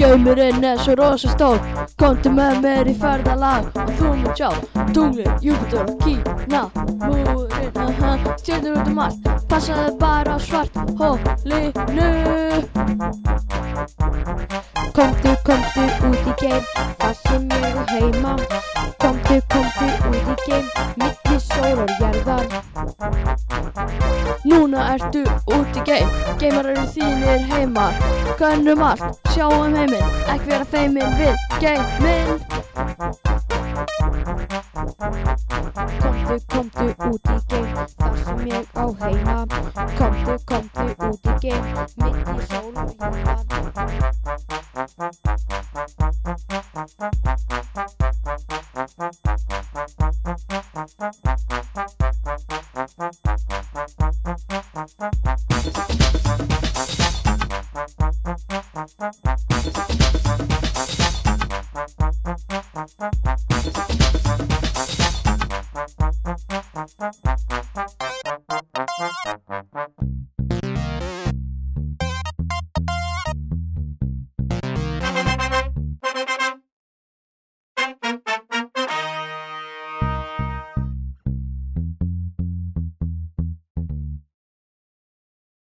Heimurinn svo rosa stór, komdu með mér í ferðalag og þú mun sjá tunglið, Júpíter og Kína, múrin, stjörnur út allt, passaðu bara á svartholinu. Komdu út í geim, þar sem ég á heima. Komdu út í geim, milli sól og jarðar. Núna ertu út í geim, geimar eru þínir heima. Könnum allt, sjáum heiminn, ekki vera feiminn við geiminn. Komdu út í geim, þar sem ég á heima. Komdu út í geim, milli sól og jarðar. Thank you.